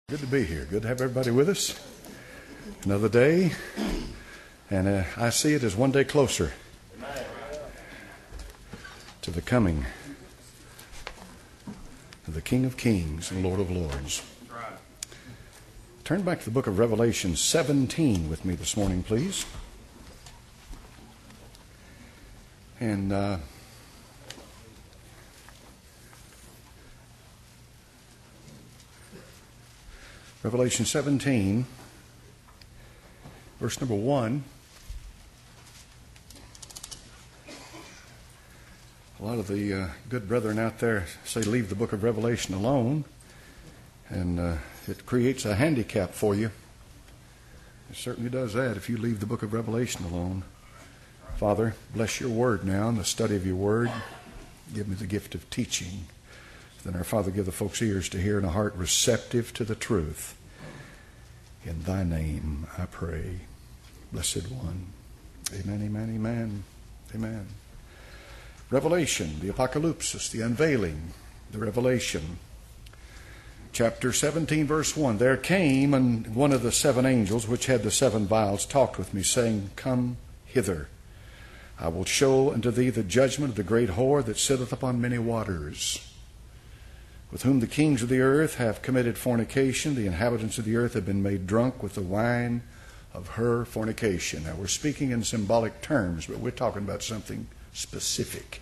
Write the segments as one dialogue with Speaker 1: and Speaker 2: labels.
Speaker 1: Good to be here. Good to have everybody with us. Another day, and I see it as one day closer to the coming of the King of Kings and Lord of Lords. Turn back to the book of Revelation 17 with me this morning, please. And Revelation 17, verse number 1. A lot of the good brethren out there say leave the book of Revelation alone, and it creates a handicap for you. It certainly does that if you leave the book of Revelation alone. Father, bless your word now and the study of your word. Give me the gift of teaching. Then our Father, give the folks ears to hear and a heart receptive to the truth. In thy name I pray, blessed one. Amen, amen, amen, amen. Revelation, the apocalypsis, the unveiling, the revelation. Chapter 17, verse 1. There came, and one of the seven angels, which had the seven vials, talked with me, saying, Come hither. I will show unto thee the judgment of the great whore that sitteth upon many waters, with whom the kings of the earth have committed fornication. The inhabitants of the earth have been made drunk with the wine of her fornication. Now, we're speaking in symbolic terms, but we're talking about something specific.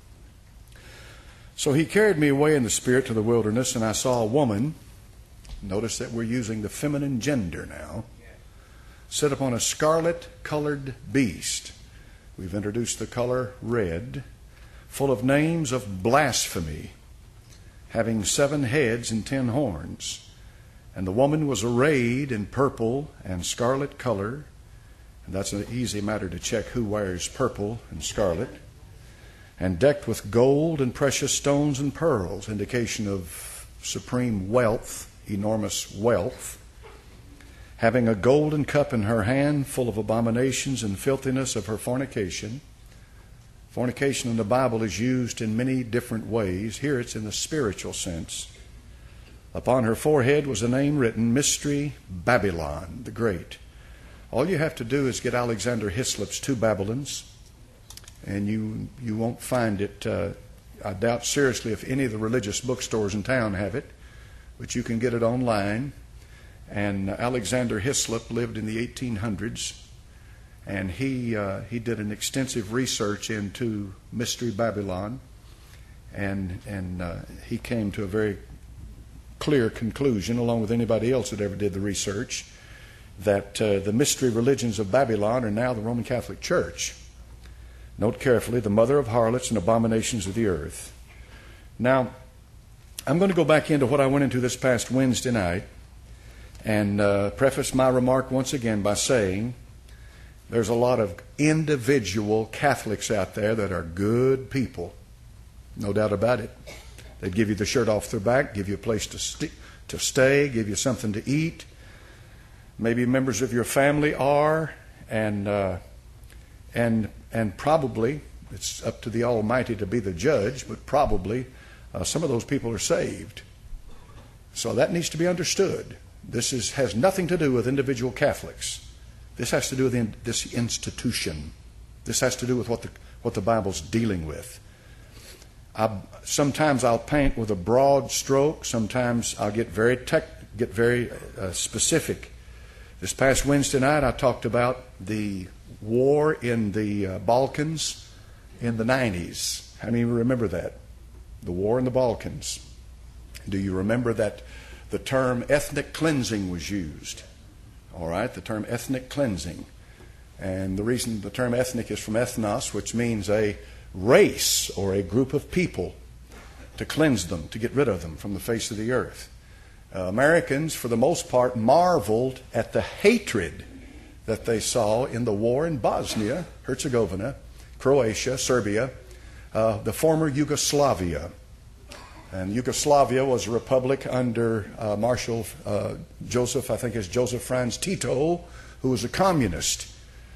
Speaker 1: So he carried me away in the spirit to the wilderness, and I saw a woman. Notice that we're using the feminine gender now. Sit upon a scarlet-colored beast. We've introduced the color red, full of names of blasphemy, having 7 heads and 10 horns. And the woman was arrayed in purple and scarlet color. And that's an easy matter to check who wears purple and scarlet. And decked with gold and precious stones and pearls, indication of supreme wealth, enormous wealth. Having a golden cup in her hand, full of abominations and filthiness of her fornication. Fornication in the Bible is used in many different ways. Here it's in the spiritual sense. Upon her forehead was a name written, Mystery Babylon the Great. All you have to do is get Alexander Hislop's 2 Babylons, and you won't find it. I doubt seriously if any of the religious bookstores in town have it, but you can get it online. And Alexander Hislop lived in the 1800s. And he did an extensive research into Mystery Babylon, and he came to a very clear conclusion, along with anybody else that ever did the research, that the mystery religions of Babylon are now the Roman Catholic Church. Note carefully, the mother of harlots and abominations of the earth. Now, I'm going to go back into what I went into this past Wednesday night, and preface my remark once again by saying, there's a lot of individual Catholics out there that are good people. No doubt about it. They give you the shirt off their back, give you a place to stay, give you something to eat. Maybe members of your family are, and probably, it's up to the Almighty to be the judge, but probably some of those people are saved. So that needs to be understood. This has nothing to do with individual Catholics. This has to do with this institution. This has to do with what the Bible's dealing with. Sometimes I'll paint with a broad stroke. Sometimes I'll get very specific. This past Wednesday night, I talked about the war in the Balkans in the 90s. How many remember that? The war in the Balkans. Do you remember that the term ethnic cleansing was used? All right, the term ethnic cleansing. And the reason the term ethnic is from ethnos, which means a race or a group of people, to cleanse them, to get rid of them from the face of the earth. Americans, for the most part, marveled at the hatred that they saw in the war in Bosnia, Herzegovina, Croatia, Serbia, the former Yugoslavia. And Yugoslavia was a republic under Marshal Joseph Franz Tito, who was a communist.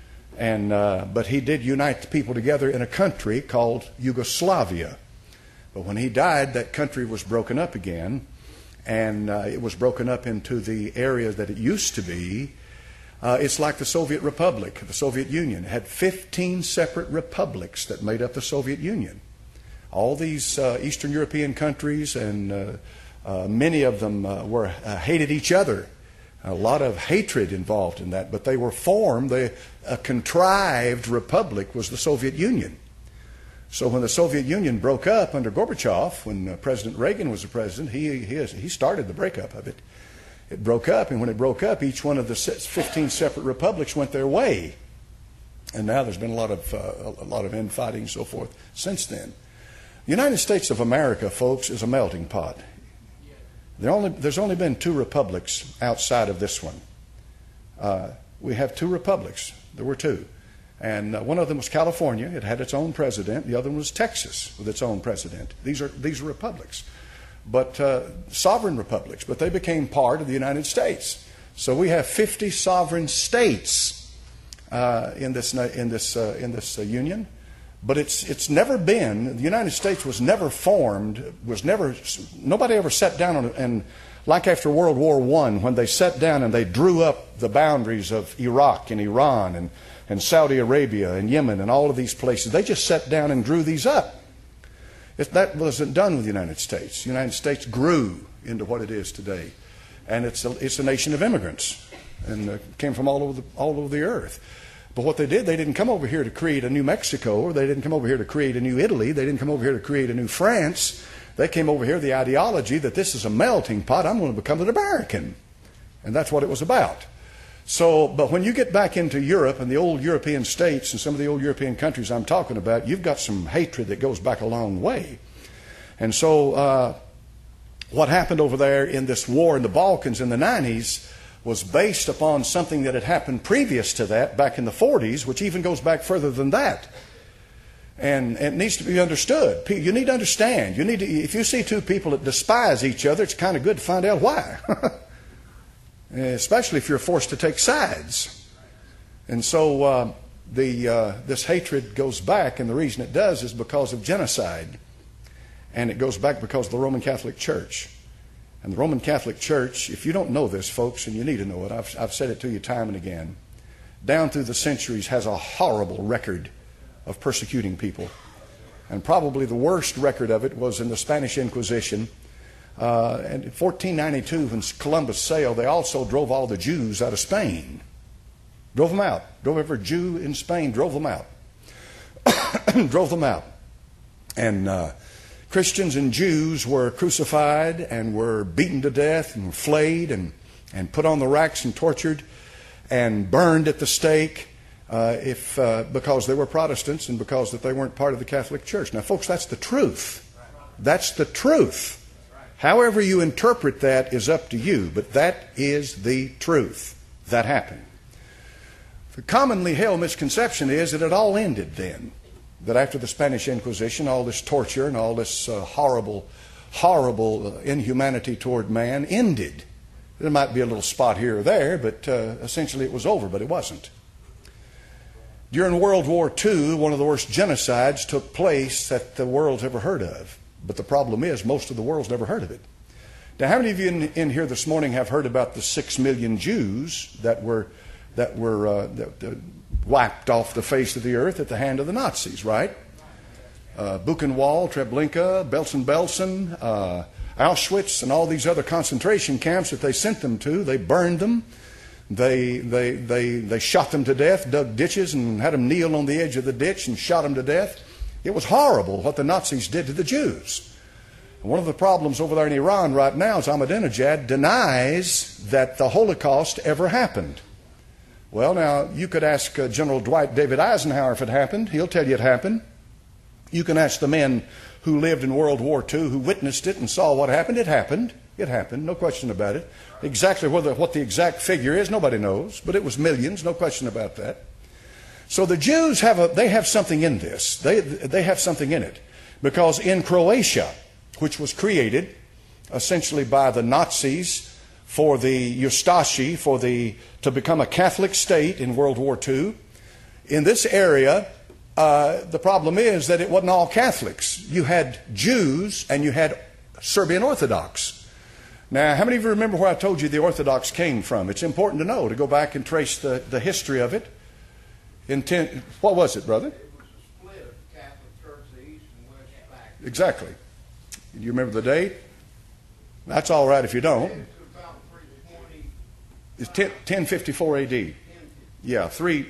Speaker 1: But he did unite the people together in a country called Yugoslavia. But when he died, that country was broken up again. and it was broken up into the area that it used to be. It's like the Soviet Republic, the Soviet Union. It had 15 separate republics that made up the Soviet Union. All these Eastern European countries, and many of them hated each other. A lot of hatred involved in that, but they were formed. A contrived republic was the Soviet Union. So when the Soviet Union broke up under Gorbachev, when President Reagan was the president, he started the breakup of it. It broke up, and when it broke up, each one of the 15 separate republics went their way. And now there's been a lot of infighting and so forth since then. The United States of America, folks, is a melting pot. There's only been 2 republics outside of this one. We have 2 republics. There were 2. And one of them was California. It had its own president. The other one was Texas with its own president. These are republics, but sovereign republics. But they became part of the United States. So we have 50 sovereign states in this union. But it's never been. The United States was never formed. Nobody ever sat down and like after World War I, when they sat down and they drew up the boundaries of Iraq and Iran and Saudi Arabia and Yemen and all of these places. They just sat down and drew these up. That wasn't done with the United States. The United States grew into what it is today. And it's a nation of immigrants and came from all over the earth. But what they did, they didn't come over here to create a new Mexico, or they didn't come over here to create a new Italy. They didn't come over here to create a new France. They came over here with the ideology that this is a melting pot. I'm going to become an American. And that's what it was about. So, but when you get back into Europe and the old European states and some of the old European countries I'm talking about, you've got some hatred that goes back a long way. And so what happened over there in this war in the Balkans in the 90s was based upon something that had happened previous to that back in the 40s, which even goes back further than that. And it needs to be understood. You need to understand. If you see 2 people that despise each other, it's kind of good to find out why. Especially if you're forced to take sides. And so this hatred goes back, and the reason it does is because of genocide. And it goes back because of the Roman Catholic Church. And the Roman Catholic Church, if you don't know this, folks, and you need to know it, I've said it to you time and again, down through the centuries has a horrible record of persecuting people. And probably the worst record of it was in the Spanish Inquisition. And in 1492, when Columbus sailed, they also drove all the Jews out of Spain. Drove them out. Drove every Jew in Spain, drove them out. Drove them out. And Christians and Jews were crucified and were beaten to death and flayed and put on the racks and tortured and burned at the stake because they were Protestants and because that they weren't part of the Catholic Church. Now, folks, that's the truth. That's the truth. However you interpret that is up to you, but that is the truth. That happened. The commonly held misconception is that it all ended then. That after the Spanish Inquisition, all this torture and all this horrible inhumanity toward man ended. There might be a little spot here or there, but essentially it was over, but it wasn't. During World War II, one of the worst genocides took place that the world's ever heard of. But the problem is, most of the world's never heard of it. Now, how many of you in here this morning have heard about the 6 million Jews that were wiped off the face of the earth at the hand of the Nazis, right? Buchenwald, Treblinka, Belsen-Belsen, Auschwitz, and all these other concentration camps that they sent them to. They burned them. They shot them to death, dug ditches and had them kneel on the edge of the ditch and shot them to death. It was horrible what the Nazis did to the Jews. One of the problems over there in Iran right now is Ahmadinejad denies that the Holocaust ever happened. Well, now, you could ask General Dwight David Eisenhower if it happened. He'll tell you it happened. You can ask the men who lived in World War II who witnessed it and saw what happened. It happened. It happened. No question about it. Exactly what the exact figure is, nobody knows. But it was millions. No question about that. So the Jews have something in this. They have something in it. Because in Croatia, which was created essentially by the Nazis for the Ustashi, to become a Catholic state in World War II, in this area, the problem is that it wasn't all Catholics. You had Jews and you had Serbian Orthodox. Now, how many of you remember where I told you the Orthodox came from? It's important to know, to go back and trace the history of it. What was it, brother?
Speaker 2: It was a split of the Catholic Church, the East and West factions.
Speaker 1: Exactly. Do you remember the date? That's all right if you don't.
Speaker 2: It's about 320.
Speaker 1: It's 1054 A.D. Yeah,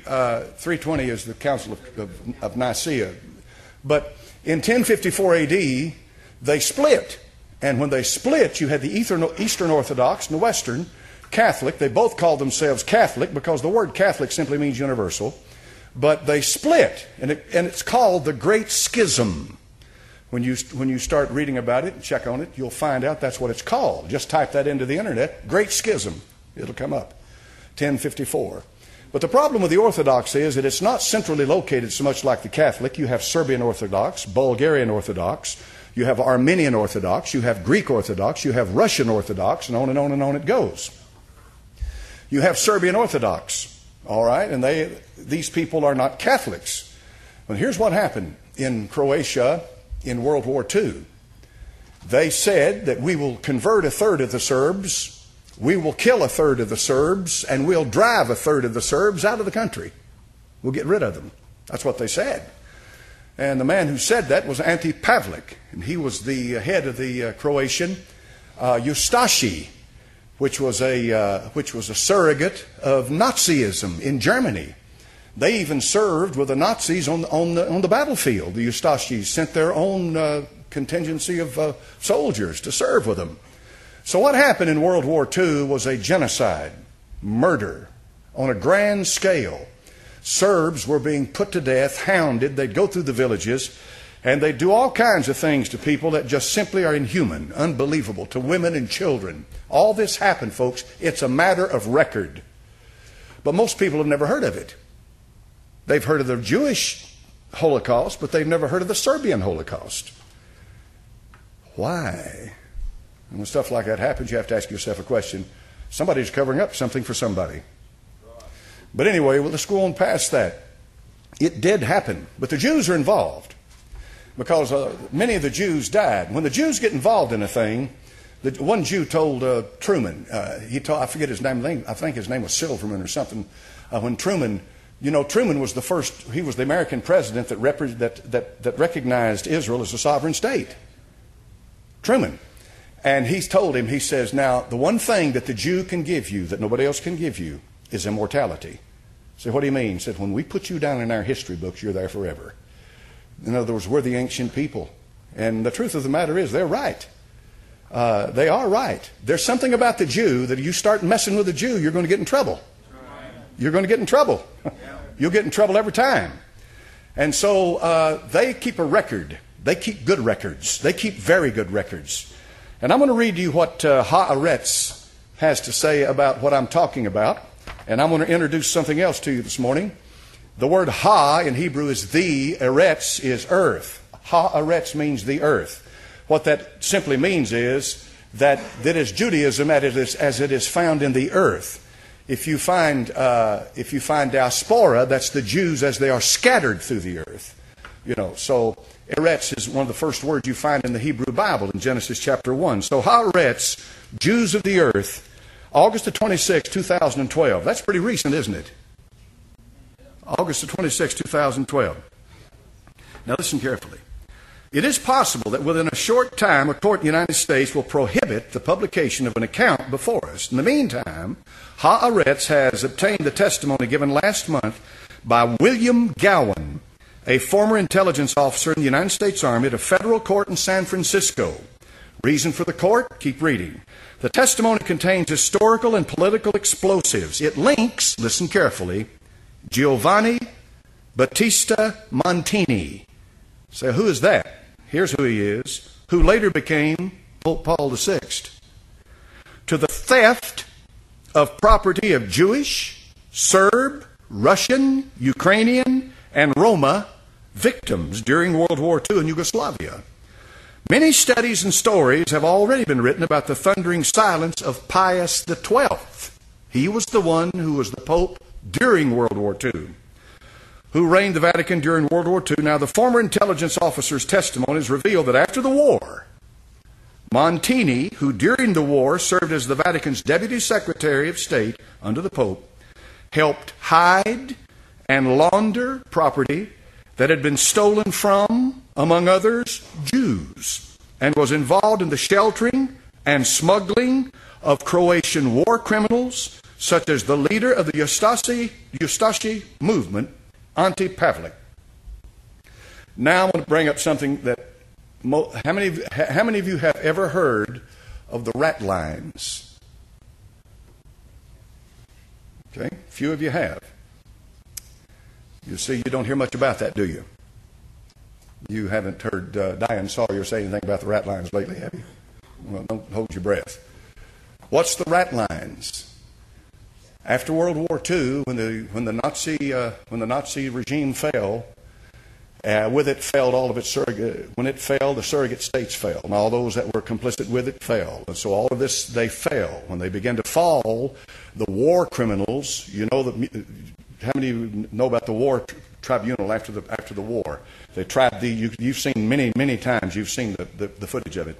Speaker 1: 320 is the Council of Nicaea. But in 1054 A.D., they split. And when they split, you had the Eastern Orthodox and the Western Catholic. They both called themselves Catholic because the word Catholic simply means universal. But they split, and it's called the Great Schism. When you start reading about it and check on it, you'll find out that's what it's called. Just type that into the internet, Great Schism. It'll come up, 1054. But the problem with the Orthodox is that it's not centrally located so much like the Catholic. You have Serbian Orthodox, Bulgarian Orthodox, you have Armenian Orthodox, you have Greek Orthodox, you have Russian Orthodox, and on and on and on it goes. You have Serbian Orthodox, all right, and these people are not Catholics. Well, here's what happened in Croatia in World War II. They said that we will convert a third of the Serbs, we will kill a third of the Serbs, and we'll drive a third of the Serbs out of the country. We'll get rid of them. That's what they said. And the man who said that was Ante Pavlik, and he was the head of the Croatian Ustashi, which was a surrogate of Nazism in Germany. They even served with the Nazis on the battlefield. The Ustashis sent their own contingency of soldiers to serve with them. So what happened in World War II was a genocide, murder on a grand scale. Serbs were being put to death, hounded. They'd go through the villages, and they'd do all kinds of things to people that just simply are inhuman, unbelievable, to women and children. All this happened, folks. It's a matter of record. But most people have never heard of it. They've heard of the Jewish Holocaust, but they've never heard of the Serbian Holocaust. Why? And when stuff like that happens, you have to ask yourself a question. Somebody's covering up something for somebody. But anyway, well, let's go on past that. It did happen, but the Jews are involved because many of the Jews died. When the Jews get involved in a thing, one Jew told Truman, I forget his name, I think his name was Silverman or something, when Truman, Truman was he was the American president that recognized Israel as a sovereign state. Truman. And he told him, he says, now, the one thing that the Jew can give you that nobody else can give you is immortality. So what do you mean? He said, when we put you down in our history books, you're there forever. In other words, we're the ancient people. And the truth of the matter is, they're right. They are right. There's something about the Jew that if you start messing with the Jew, you're going to get in trouble. You're going to get in trouble. You'll get in trouble every time. And so they keep a record. They keep good records. They keep very good records. And I'm going to read you what Haaretz has to say about what I'm talking about. And I'm going to introduce something else to you this morning. The word ha in Hebrew is the, eretz is earth. Ha-eretz means the earth. What that simply means is that is Judaism as it is found in the earth. If you find diaspora, that's the Jews as they are scattered through the earth. So eretz is one of the first words you find in the Hebrew Bible in Genesis chapter 1. So ha-eretz, Jews of the earth, August the 26th, 2012. That's pretty recent, isn't it? August the 26th, 2012. Now listen carefully. It is possible that within a short time, a court in the United States will prohibit the publication of an account before us. In the meantime, Haaretz has obtained the testimony given last month by William Gowan, a former intelligence officer in the United States Army at a federal court in San Francisco. Reason for the court? Keep reading. The testimony contains historical and political explosives. It links, listen carefully, Giovanni Battista Montini. So who is that? Here's who he is, who later became Pope Paul VI. To the theft of property of Jewish, Serb, Russian, Ukrainian, and Roma victims during World War II in Yugoslavia. Many studies and stories have already been written about the thundering silence of Pius XII. He was the one who was the Pope during World War II, who reigned the Vatican during World War II. Now, the former intelligence officer's testimonies reveal that after the war, Montini, who during the war served as the Vatican's Deputy Secretary of State under the Pope, helped hide and launder property that had been stolen from, among others, Jews, and was involved in the sheltering and smuggling of Croatian war criminals, such as the leader of the Ustashi movement, Ante Pavelic. Now I want to bring up something that how many of you have ever heard of the rat lines? Okay, few of you have. You see, you don't hear much about that, do you? You haven't heard Diane Sawyer say anything about the rat lines lately, have you? Well, don't hold your breath. What's the rat lines? After World War II, when the Nazi regime fell, with it fell all of its surrogate. When it fell, the surrogate states fell, and all those that were complicit with it fell. And so all of this, they fell. When they began to fall, the war criminals. You know how many of you know about the war tribunal after the war? They tried you've seen many times. You've seen the footage of it.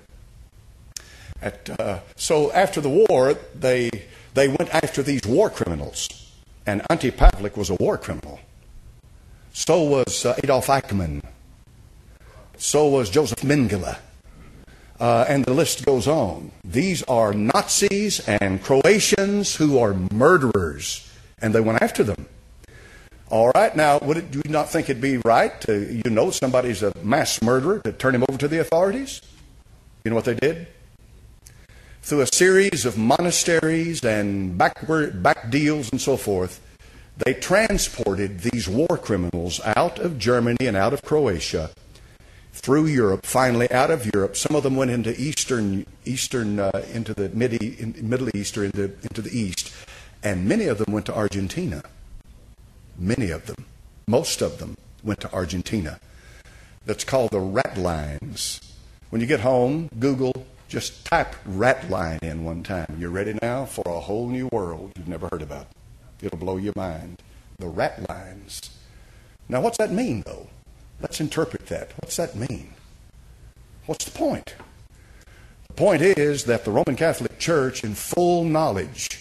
Speaker 1: So after the war, they went after these war criminals, and Ante Pavelic was a war criminal. So was Adolf Eichmann. So was Joseph Mengele. And the list goes on. These are Nazis and Croatians who are murderers, and they went after them. All right, now, do you not think it'd be right to, somebody's a mass murderer, to turn him over to the authorities? You know what they did? Through a series of monasteries and back deals and so forth, they transported these war criminals out of Germany and out of Croatia through Europe, finally out of Europe. Some of them went into into the Middle East or into the East, and many of them went to Argentina. Many of them, most of them went to Argentina. That's called the rat lines. When you get home, Google, just type rat line in one time. You're ready now for a whole new world you've never heard about. It'll blow your mind. The rat lines. Now, what's that mean, though? Let's interpret that. What's that mean? What's the point? The point is that the Roman Catholic Church, in full knowledge,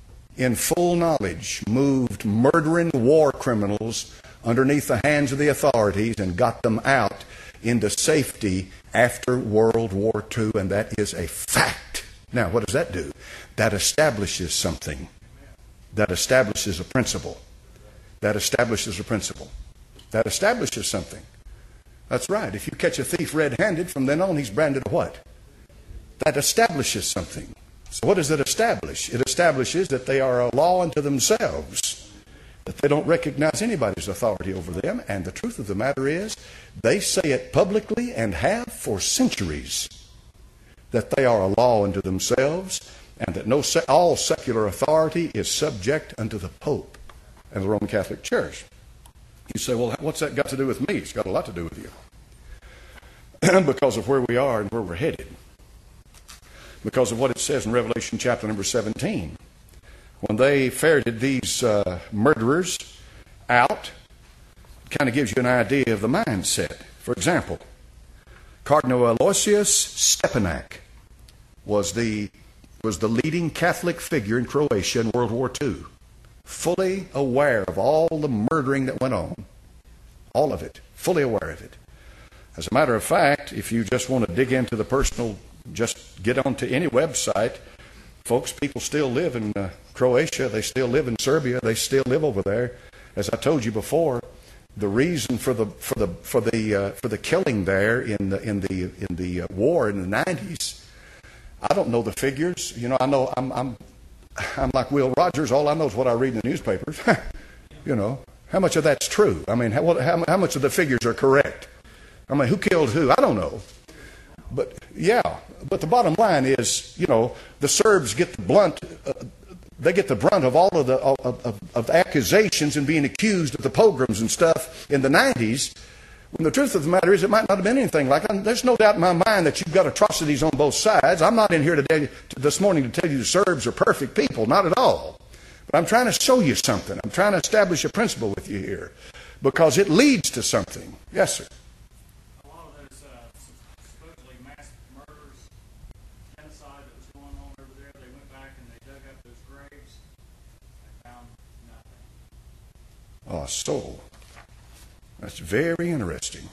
Speaker 1: moved murdering war criminals underneath the hands of the authorities and got them out into safety after World War II, and that is a fact. Now, what does that do? That establishes something. That establishes a principle. That establishes a principle. That establishes something. That's right. If you catch a thief red-handed, from then on he's branded a what? That establishes something. So what does it establish? It establishes that they are a law unto themselves, that they don't recognize anybody's authority over them, and the truth of the matter is, they say it publicly and have for centuries, that they are a law unto themselves, and that all secular authority is subject unto the Pope and the Roman Catholic Church. You say, well, what's that got to do with me? It's got a lot to do with you. Because of where we are and where we're headed. Because of what it says in Revelation chapter number 17. When they ferreted these murderers out, it kind of gives you an idea of the mindset. For example, Cardinal Aloysius Stepinac was the leading Catholic figure in Croatia in World War II, fully aware of all the murdering that went on, all of it, fully aware of it. As a matter of fact, if you just want to dig into the personal, just get onto any website, folks, people still live in Croatia, they still live in Serbia, they still live over there. As I told you before, the reason for the killing there in the war in the 90s. I don't know the figures. I know I'm like Will Rogers. All I know is what I read in the newspapers. How much of that's true? I mean, how much of the figures are correct? I mean, who killed who? I don't know. But the bottom line is, the Serbs get the brunt. They get the brunt of all of the accusations and being accused of the pogroms and stuff in the 90s. When the truth of the matter is, it might not have been anything like that. There's no doubt in my mind that you've got atrocities on both sides. I'm not in here this morning to tell you the Serbs are perfect people, not at all. But I'm trying to show you something. I'm trying to establish a principle with you here, because it leads to something. Yes, sir.
Speaker 3: A lot of those supposedly mass murders
Speaker 1: so. That's very interesting.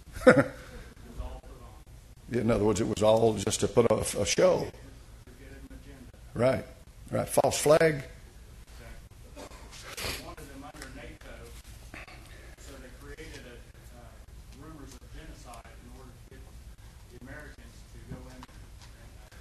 Speaker 1: In other words, it was all just to put a show. Right. Right. False flag.
Speaker 3: They wanted them under NATO, so they created rumors of genocide in order to get the Americans to go in and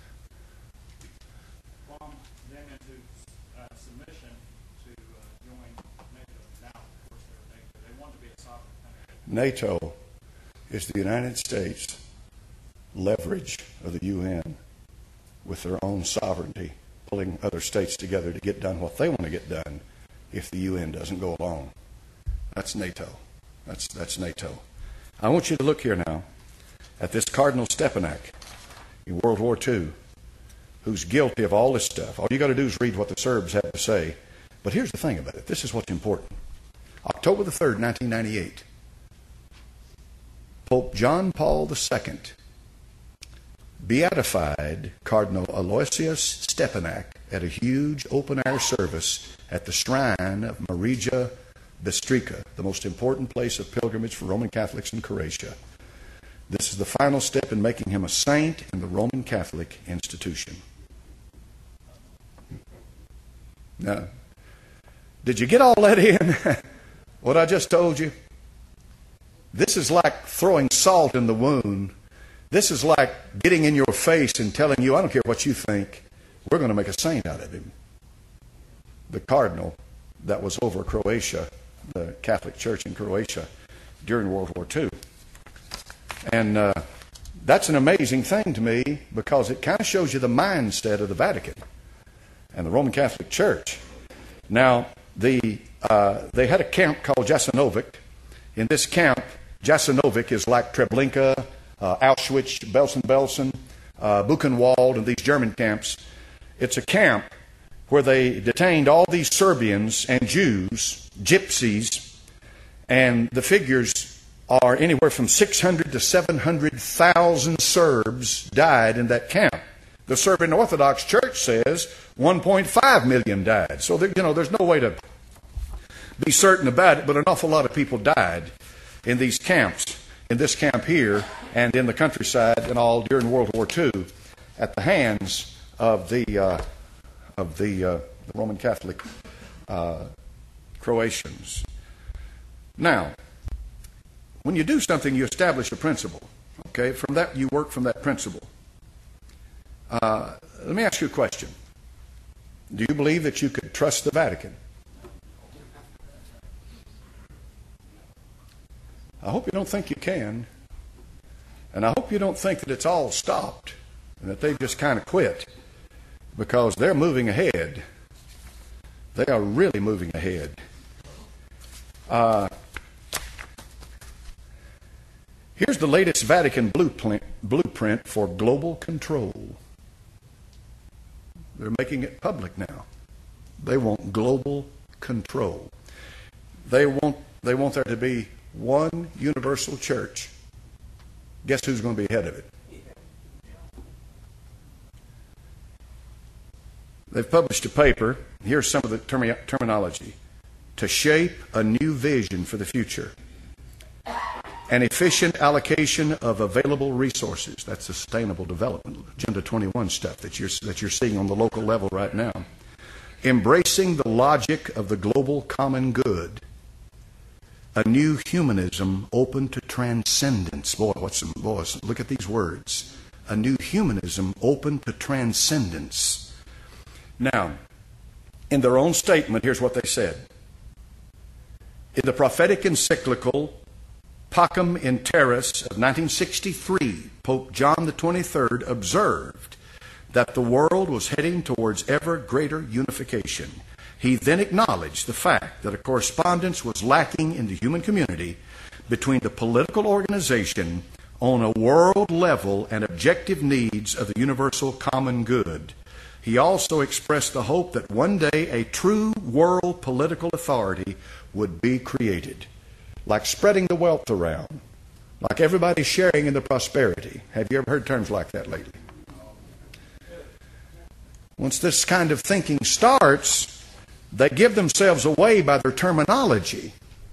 Speaker 3: bomb them into submission to join NATO. Now, of course, they're NATO. They wanted to be a sovereign country.
Speaker 1: NATO is the United States leverage of the UN with their own sovereignty, pulling other states together to get done what they want to get done if the UN doesn't go along. That's NATO. That's NATO. I want you to look here now at this Cardinal Stepanek in World War II, who's guilty of all this stuff. All you got to do is read what the Serbs have to say. But here's the thing about it. This is what's important. October the 3rd, 1998, Pope John Paul II beatified Cardinal Aloysius Stepanek at a huge open-air service at the shrine of Marija Bistrica, the most important place of pilgrimage for Roman Catholics in Croatia. This is the final step in making him a saint in the Roman Catholic institution. Now, did you get all that in? What I just told you? This is like throwing salt in the wound. This is like getting in your face and telling you, I don't care what you think, we're going to make a saint out of him. The cardinal that was over Croatia, the Catholic Church in Croatia during World War II. And that's an amazing thing to me because it kind of shows you the mindset of the Vatican and the Roman Catholic Church. Now, they had a camp called Jasenovac. In this camp, Jasenovac is like Treblinka, Auschwitz, Belsen-Belsen, Buchenwald, and these German camps. It's a camp where they detained all these Serbians and Jews, gypsies, and the figures are anywhere from 600 to 700,000 Serbs died in that camp. The Serbian Orthodox Church says 1.5 million died. So there's no way to be certain about it, but an awful lot of people died in these camps, in this camp here, and in the countryside and all during World War II at the hands of the Roman Catholic Croatians. Now, when you do something, you establish a principle. Okay, from that you work from that principle. Let me ask you a question. Do you believe that you could trust the Vatican? I hope you don't think you can. And I hope you don't think that it's all stopped and that they've just kind of quit, because they're moving ahead. They are really moving ahead. Here's the latest Vatican blueprint for global control. They're making it public now. They want global control. They want there to be one universal church. Guess who's going to be ahead of it? They've published a paper. Here's some of the terminology. To shape a new vision for the future. An efficient allocation of available resources. That's sustainable development, Agenda 21 stuff that you're seeing on the local level right now. Embracing the logic of the global common good. A new humanism open to transcendence. Boys, look at these words. A new humanism open to transcendence. Now, in their own statement, here's what they said. In the prophetic encyclical Pacem in Terris of 1963, Pope John the 23rd observed that the world was heading towards ever greater unification. He then acknowledged the fact that a correspondence was lacking in the human community between the political organization on a world level and objective needs of the universal common good. He also expressed the hope that one day a true world political authority would be created. Like spreading the wealth around, like everybody sharing in the prosperity. Have you ever heard terms like that lately? Once this kind of thinking starts, they give themselves away by their terminology.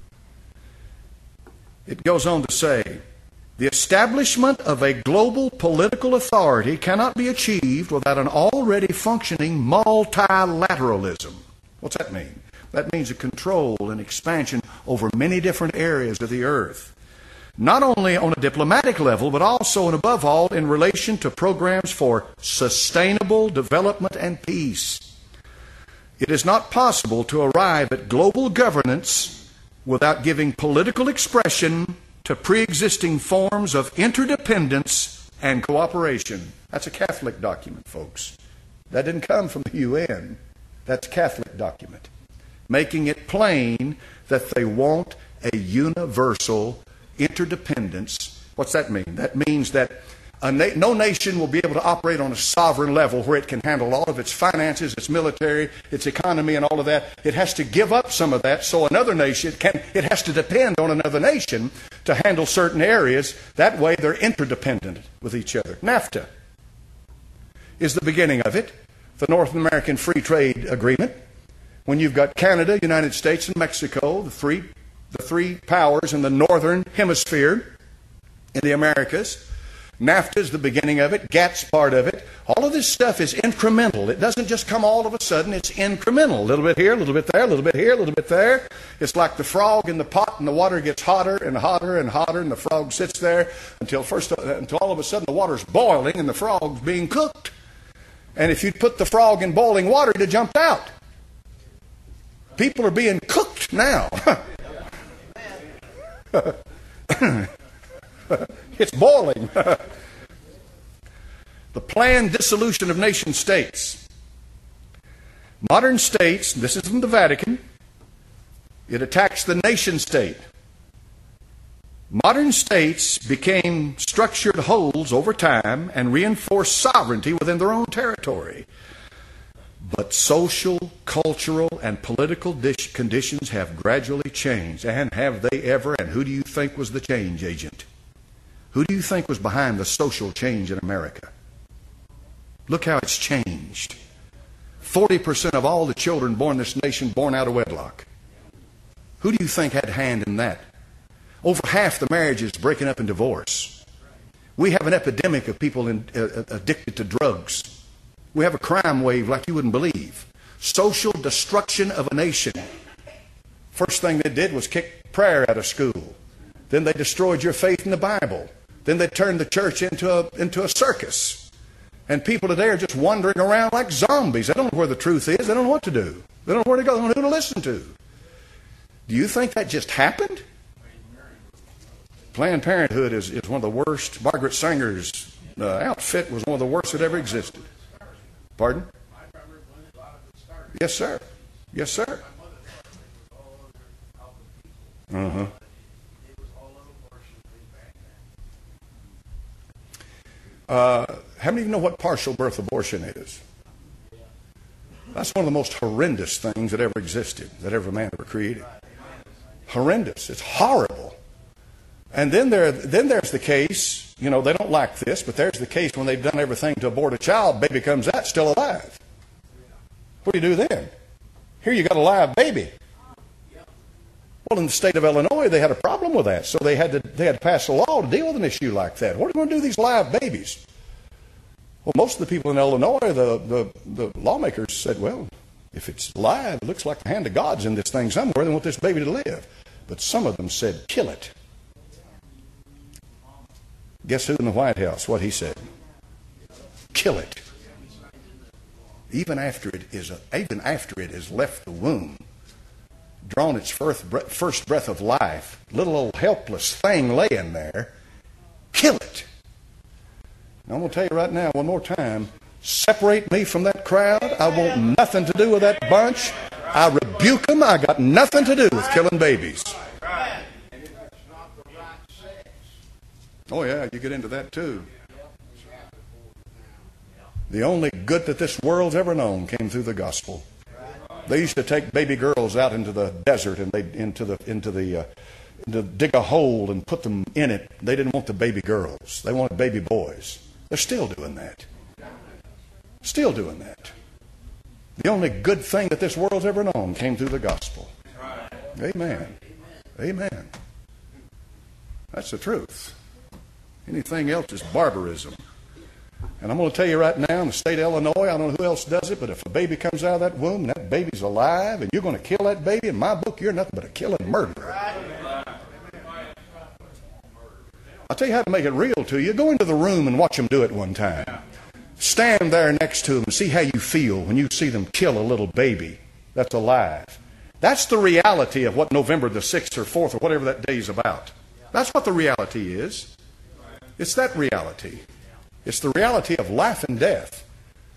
Speaker 1: It goes on to say, the establishment of a global political authority cannot be achieved without an already functioning multilateralism. What's that mean? That means a control and expansion over many different areas of the earth. Not only on a diplomatic level, but also and above all in relation to programs for sustainable development and peace. It is not possible to arrive at global governance without giving political expression to pre-existing forms of interdependence and cooperation. That's a Catholic document, folks. That didn't come from the UN. That's a Catholic document, making it plain that they want a universal interdependence. What's that mean? That means that no nation will be able to operate on a sovereign level where it can handle all of its finances, its military, its economy, and all of that. It has to give up some of that so another nation it has to depend on another nation to handle certain areas. That way they're interdependent with each other. NAFTA is the beginning of it, the North American Free Trade Agreement. When you've got Canada, United States, and Mexico, the three powers in the northern hemisphere in the Americas. NAFTA is the beginning of it. GATT's part of it. All of this stuff is incremental. It doesn't just come all of a sudden. It's incremental. A little bit here, a little bit there, a little bit here, a little bit there. It's like the frog in the pot, and the water gets hotter and hotter and hotter, and the frog sits there until all of a sudden the water's boiling and the frog's being cooked. And if you'd put the frog in boiling water, it'd have jumped out. People are being cooked now. It's boiling. The planned dissolution of nation states. Modern states, this is from the Vatican, it attacks the nation state. Modern states became structured wholes over time and reinforced sovereignty within their own territory. But social, cultural, and political conditions have gradually changed. And have they ever? And who do you think was the change agent? Who do you think was behind the social change in America? Look how it's changed. 40% of all the children born in this nation born out of wedlock. Who do you think had a hand in that? Over half the marriages breaking up in divorce. We have an epidemic of people addicted to drugs. We have a crime wave like you wouldn't believe. Social destruction of a nation. First thing they did was kick prayer out of school. Then they destroyed your faith in the Bible. Then they turned the church into a circus. And people today are just wandering around like zombies. They don't know where the truth is. They don't know what to do. They don't know where to go. They don't know who to listen to. Do you think that just happened? Planned Parenthood is one of the worst. Margaret Sanger's outfit was one of the worst that ever existed. Pardon? Yes, sir. Yes, sir. Uh-huh. How many of you know what partial birth abortion is? That's one of the most horrendous things that ever existed, that ever man ever created. Horrendous. It's horrible. And then there's the case, they don't like this, but there's the case when they've done everything to abort a child, baby comes out still alive. What do you do then? Here you got a live baby. Well, in the state of Illinois, they had a problem with that, so they had to pass a law to deal with an issue like that. What are we going to do with these live babies? Well, most of the people in Illinois, the lawmakers said, well, if it's live, it looks like the hand of God's in this thing somewhere. They want this baby to live. But some of them said, kill it. Guess who in the White House? What he said? Kill it. Even after it has left the womb, drawn its first breath of life, little old helpless thing laying there, kill it. Now, I'm going to tell you right now, one more time, separate me from that crowd. I want nothing to do with that bunch. I rebuke them. I got nothing to do with killing babies. Oh, yeah, you get into that too. The only good that this world's ever known came through the gospel. They used to take baby girls out into the desert and to dig a hole and put them in it. They didn't want the baby girls. They wanted baby boys. They're still doing that. Still doing that. The only good thing that this world's ever known came through the gospel. Amen. Amen. That's the truth. Anything else is barbarism. And I'm going to tell you right now, in the state of Illinois, I don't know who else does it, but if a baby comes out of that womb and that baby's alive and you're going to kill that baby, in my book, you're nothing but a killing murderer. I'll tell you how to make it real to you. Go into the room and watch them do it one time. Stand there next to them and see how you feel when you see them kill a little baby that's alive. That's the reality of what November the 6th or 4th or whatever that day is about. That's what the reality is. It's that reality. It's the reality of life and death.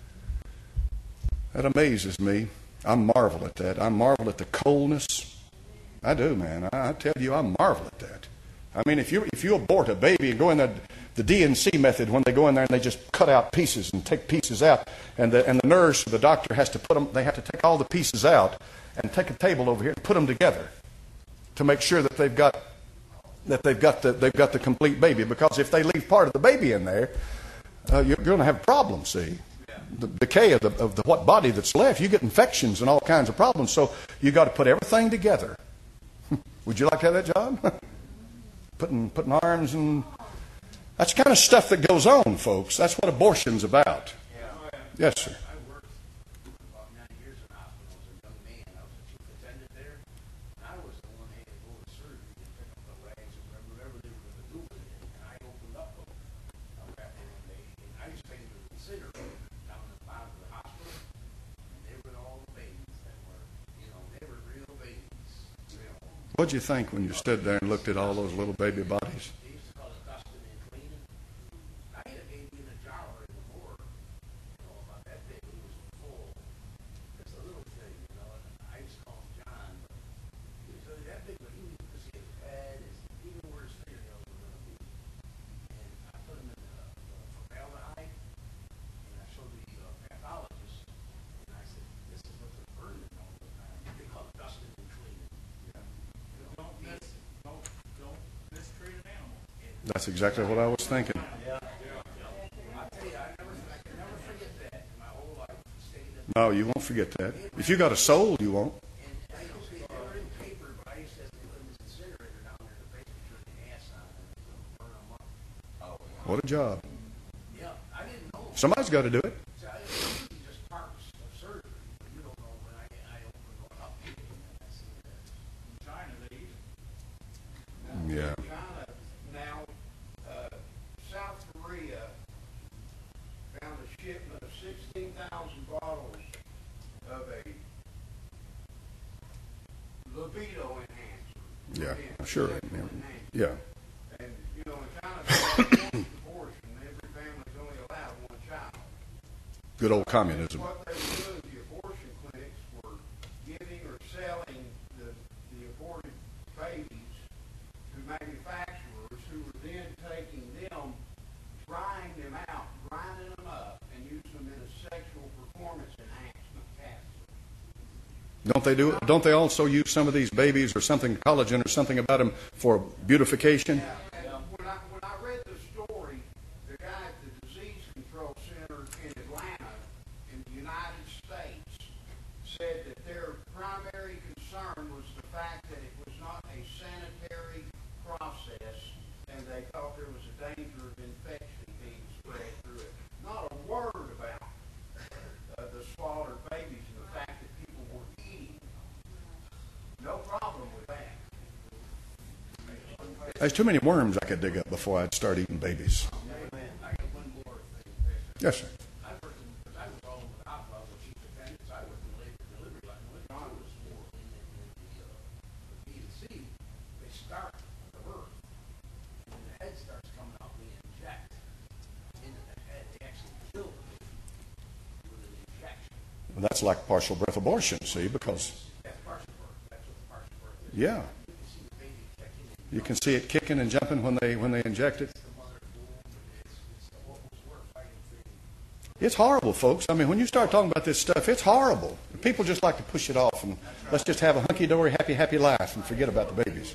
Speaker 1: That amazes me. I marvel at that. I marvel at the coldness. I do, man. I tell you, I marvel at that. I mean, if you abort a baby and go in the DNC method, when they go in there and they just cut out pieces and take pieces out, and the nurse or the doctor has to they have to take all the pieces out and take a table over here and put them together to make sure that they've got the complete baby. Because if they leave part of the baby in there, you're going to have problems. See, the decay of the what body that's left, you get infections and all kinds of problems. So you got to put everything together. Would you like to have that job? Putting arms and that's the kind of stuff that goes on, folks. That's what abortion's about. Yes, sir.
Speaker 2: I worked about 9 years in a hospital as a young man. I was a chief attendant there. And I was the one that had to go to surgery and pick up the rags and whatever they were going to do with it. And I opened up them back in the day. And I used to take them to the consider down in the bottom of the hospital. And they were all the babies that were, they were real babies.
Speaker 1: What'd you think when you stood there and looked at all those little baby bodies?
Speaker 2: They used to call it dusting and cleaning. I had a baby in a jar in the morgue, about that big. He was full. Just a little thing, and I used to call him John. But he was really that big, but he could see his head, even where his fingernails were going to be. And I put him in the formaldehyde, and I showed the pathologist, and I said, this is what they're burning all the time. They call it dusting and cleaning.
Speaker 3: Don't mistreat an animal.
Speaker 1: That's exactly what I was thinking.
Speaker 2: I tell you, I can never forget that in my whole life.
Speaker 1: No, you won't forget that. If you got a soul, you won't.
Speaker 2: And I used to, they were in paper, but I used to have to put in this incinerator down there in the basement, turn the gas on and burn them up.
Speaker 1: What a job.
Speaker 2: Yeah, I didn't know.
Speaker 1: Somebody's got to do it.
Speaker 2: So I usually just parts of surgery, but you don't know when I opened one up. And I see that.
Speaker 3: In China, they eat it.
Speaker 1: Yeah.
Speaker 2: China now, South Korea found a shipment of 16,000 bottles of a libido enhancer.
Speaker 1: Yeah, sure. Yeah.
Speaker 2: And, in China, they abortion. Every family's only allowed one child.
Speaker 1: Good old communism.
Speaker 2: What they were doing, the abortion clinics were giving or selling the aborted babies to manufacturers who were then taking them, drying them out, grinding them up, and using them in a sexual performance enhancement capsule.
Speaker 1: Don't they also use some of these babies or something, collagen or something about them for beautification?
Speaker 2: And when I read the story, the guy at the Disease Control Center in Atlanta, in the United States, said that their primary concern was the fact that it was not a sanitary process, and they thought there was a danger of infection being spread through it. Not a word about the slaughtered babies and the fact that people were eating. No problem with that.
Speaker 1: There's too many worms I could dig up before I'd start eating babies.
Speaker 2: I got one more thing.
Speaker 1: Yes, sir.
Speaker 2: I worked in, because I was all over the hospital, I was a chief attendant, I worked in the labor and delivery line. When John was more in the B&C, they start at the birth. And when the head starts coming out, they inject into the head. They actually kill the baby with an injection.
Speaker 1: Well, that's like partial birth abortion, see, because,
Speaker 2: That's partial birth. That's what the partial birth is.
Speaker 1: yeah,
Speaker 2: You can see the baby kicking in.
Speaker 1: you can see it kicking and jumping when they inject it.
Speaker 2: The mother womb, it's the hopeless work fighting thing.
Speaker 1: It's horrible, folks. I mean, when you start talking about this stuff, it's horrible. People just like to push it off and let's just have a hunky-dory, happy life and forget about the babies.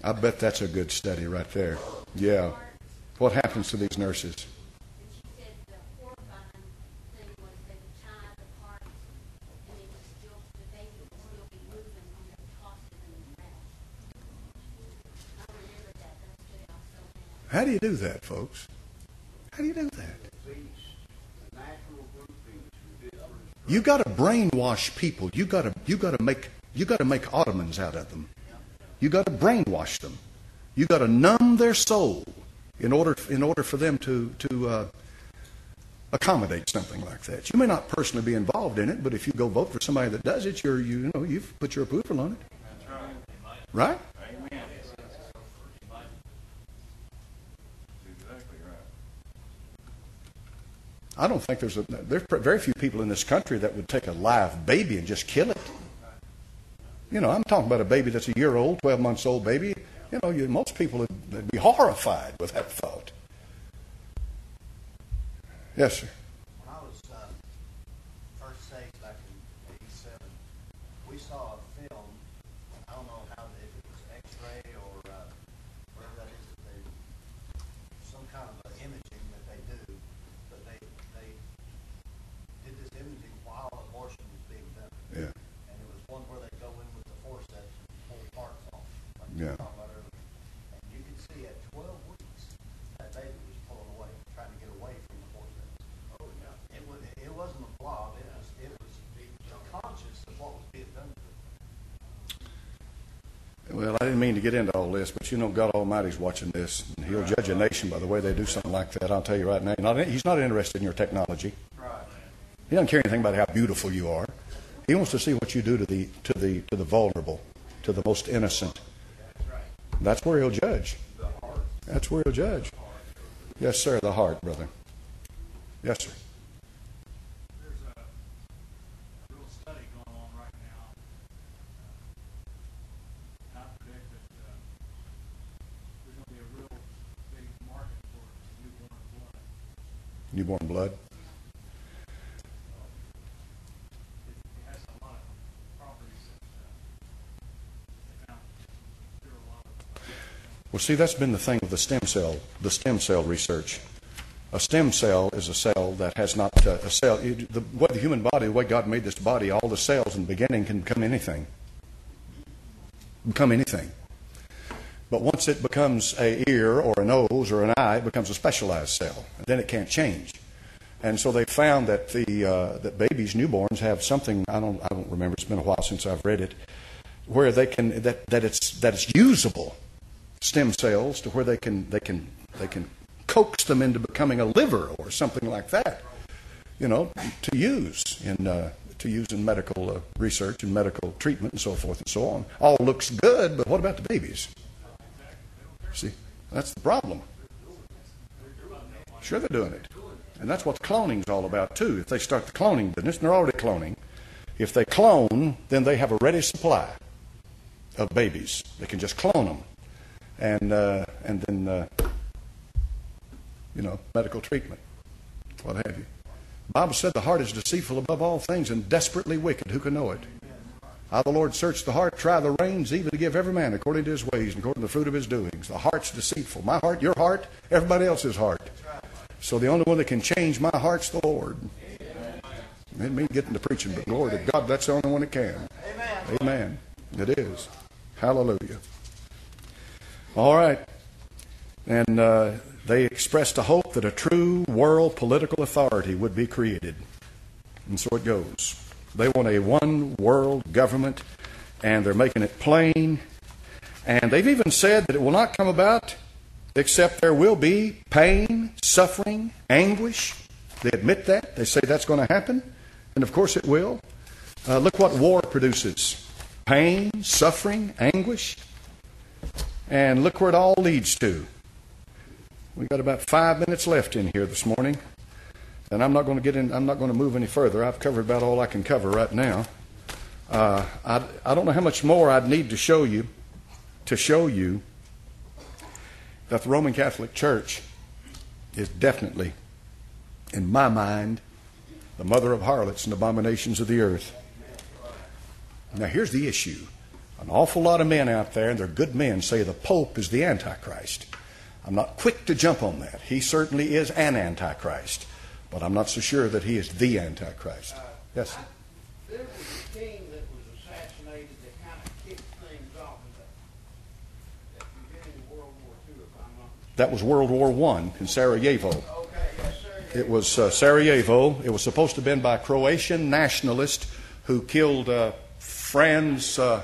Speaker 1: I bet that's a good study right there. Yeah. What happens to these nurses?
Speaker 4: And she said the horrifying thing was they would tie the parts and it would still, the baby would still be moving when they tossed it in the mouth. I remember that. That stood out so bad.
Speaker 1: How do you do that, folks? How do you do that? You got to brainwash people. You got to make Ottomans out of them. You got to brainwash them. You got to numb their soul in order for them to accommodate something like that. You may not personally be involved in it, but if you go vote for somebody that does it, you've put your approval on it. Right? I don't think there's very few people in this country that would take a live baby and just kill it. I'm talking about a baby that's a year old, 12 months old baby. Most people would be horrified with that thought. Yes, sir.
Speaker 5: When I was first saved back in '87, we saw a film. I don't know if it was X-ray or whatever that is. Some kind of imaging that they do, but they did this imaging while abortion was being done.
Speaker 1: Yeah.
Speaker 5: And it was one where they go in with the forceps and pull parts off. Like
Speaker 1: Yeah.
Speaker 5: we talked about earlier. And you could see at 12 weeks that baby was pulling away, trying to get away from the forceps. Oh yeah. It wasn't a blob. It was conscious of what was being done to it.
Speaker 1: Well, I didn't mean to get into all this, but God Almighty's watching this, and He'll judge a nation by the way they do something like that. I'll tell you right now. He's not interested in your technology.
Speaker 5: Right.
Speaker 1: He doesn't care anything about how beautiful you are. He wants to see what you do to the vulnerable, to the most innocent. That's where He'll judge. That's where He'll judge. Yes, sir. The heart, brother. Yes, sir.
Speaker 3: There's a real study going on right now. I predict that there's going to be a real big market for newborn blood.
Speaker 1: Newborn blood.
Speaker 3: It has a lot of properties that they found cure a lot of.
Speaker 1: Well, see, that's been the thing with the stem cell research. A stem cell is a cell that has not a cell. What the human body, the way God made this body, all the cells in the beginning can become anything. But once it becomes an ear or a nose or an eye, it becomes a specialized cell. And then it can't change. And so they found that that babies, newborns, have something. I don't remember. It's been a while since I've read it, where they can that it's usable stem cells to where they can coax them into becoming a liver or something like that, to use in medical research and medical treatment and so forth and so on. All looks good, but what about the babies? See, that's the problem. Sure, they're doing it. And that's what cloning's all about, too. If they start the cloning business, and they're already cloning, if they clone, then they have a ready supply of babies. They can just clone them. And then medical treatment, what have you. The Bible said the heart is deceitful above all things and desperately wicked. Who can know it? I, the Lord, search the heart, try the reins, even to give every man according to his ways and according to the fruit of his doings. The heart's deceitful. My heart, your heart, everybody else's heart. So the only one that can change my heart's the Lord. I didn't mean getting to preaching, but glory to God, that's the only one that can. Amen. It is. Hallelujah. All right. And they expressed a hope that a true world political authority would be created. And so it goes. They want a one world government, and they're making it plain. And they've even said that it will not come about except there will be pain, suffering, anguish. They admit that. They say that's going to happen. And of course it will. Look what war produces. Pain, suffering, anguish. And look where it all leads to. We've got about 5 minutes left in here this morning. And I'm not going to move any further. I've covered about all I can cover right now. I don't know how much more I'd need to show you that the Roman Catholic Church is definitely, in my mind, the mother of harlots and abominations of the earth. Now here's the issue. An awful lot of men out there, and they're good men, say the Pope is the Antichrist. I'm not quick to jump on that. He certainly is an Antichrist, but I'm not so sure that he is the Antichrist. Yes?
Speaker 2: There was a king that was assassinated that kind of kicked things off at the beginning of World War II, if I'm not mistaken.
Speaker 1: That was World War I in Sarajevo.
Speaker 2: Okay, yes, sir.
Speaker 1: It was Sarajevo. It was supposed to have been by a Croatian nationalist who killed Franz
Speaker 2: Ferdinand,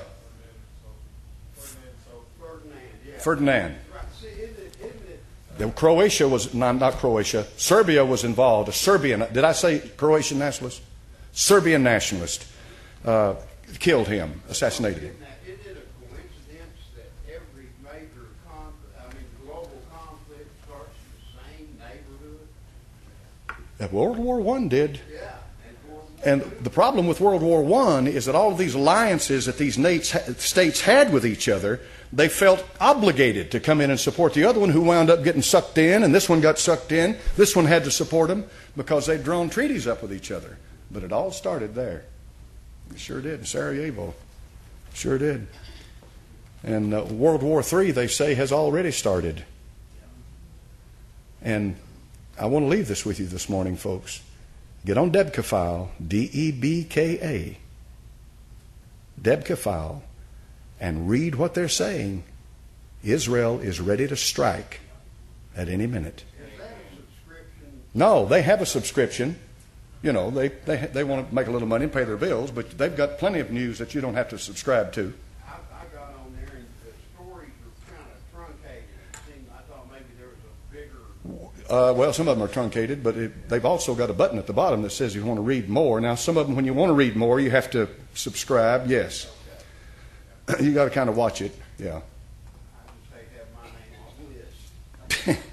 Speaker 2: yeah.
Speaker 1: Ferdinand.
Speaker 2: Right. See, isn't it?
Speaker 1: Croatia was, not Croatia, Serbia was involved. A Serbian, did I say Croatian nationalist? Serbian nationalist killed him, assassinated him.
Speaker 2: Isn't it a coincidence that every major global conflict starts in the same neighborhood?
Speaker 1: World War I did.
Speaker 2: Yeah.
Speaker 1: And the problem with World War I is that all of these alliances that these states had with each other, they felt obligated to come in and support the other one, who wound up getting sucked in, and this one got sucked in. This one had to support them because they'd drawn treaties up with each other. But it all started there. It sure did, in Sarajevo. Sure did. And World War III, they say, has already started. And I want to leave this with you this morning, folks. Get on Debka File, Debka, Debka File, and read what they're saying. Israel is ready to strike at any minute.
Speaker 2: Is that a subscription?
Speaker 1: No, they have a subscription. You know, they want to make a little money and pay their bills, but they've got plenty of news that you don't have to subscribe to.
Speaker 2: I got on there and the stories are kind of truncated. I thought maybe there was a bigger...
Speaker 1: Well, some of them are truncated, but they've also got a button at the bottom that says you want to read more. Now, some of them, when you want to read more, you have to subscribe, yes. You got to kind of watch it, yeah.
Speaker 2: I just hate to have my name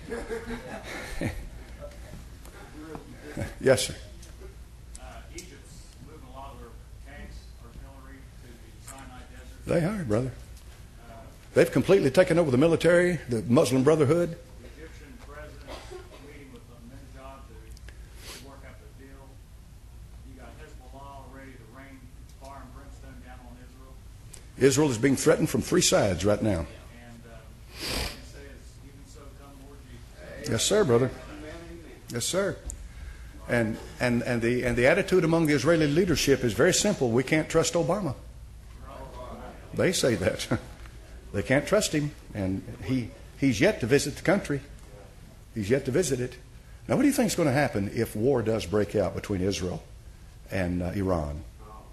Speaker 2: on the list.
Speaker 1: Yes, sir.
Speaker 3: Egypt's moving a lot of their tanks, artillery to the Sinai Desert.
Speaker 1: They are, brother. They've completely taken over the military, the Muslim Brotherhood.
Speaker 3: The Egyptian president meeting with Ahmadinejad to work out the deal. You got Hezbollah ready to rain fire and brimstone down on Israel.
Speaker 1: Israel is being threatened from three sides right now.
Speaker 3: And it says, even so, come Lord Jesus.
Speaker 1: Yes, sir, brother. Yes, sir. And the attitude among the Israeli leadership is very simple. We can't trust Obama. They say that. They can't trust him, and he's yet to visit the country. He's yet to visit it. Now, what do you think is going to happen if war does break out between Israel and Iran?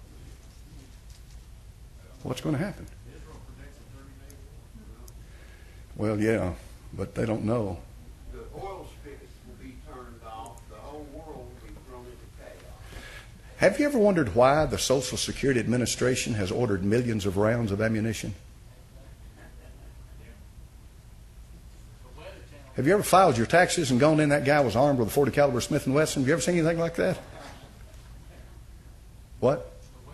Speaker 1: What's going to happen?
Speaker 3: Israel predicts a 30-day war.
Speaker 1: Well, yeah, but they don't know.
Speaker 2: The oil spigots will be turned off. The whole world will be thrown into chaos.
Speaker 1: Have you ever wondered why the Social Security Administration has ordered millions of rounds of ammunition? Have you ever filed your taxes and gone in, that guy was armed with a .40 caliber Smith & Wesson? Have you ever seen anything like that? What?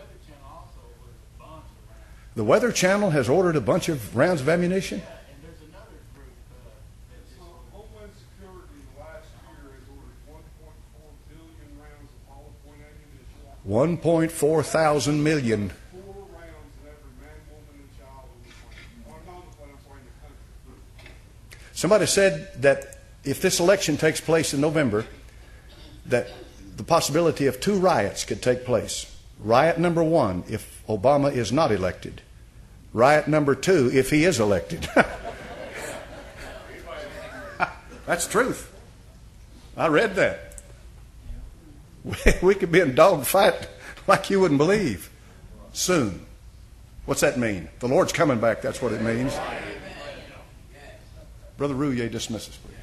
Speaker 1: The Weather Channel has ordered a bunch of rounds of ammunition?
Speaker 3: And there's another group
Speaker 6: Homeland Security last year has ordered 1.4 billion rounds of hollow point ammunition.
Speaker 1: 1.4 thousand million.
Speaker 6: 4 rounds in every man, woman, and child in the plane. Or not in the plane, I'm sorry, in the country.
Speaker 1: Somebody said that if this election takes place in November, that the possibility of 2 riots could take place. Riot number 1, if Obama is not elected. Riot number 2, if he is elected. That's truth. I read that. We could be in a dogfight like you wouldn't believe soon. What's that mean? The Lord's coming back, that's what it means. Brother Rouillet, dismiss us, please.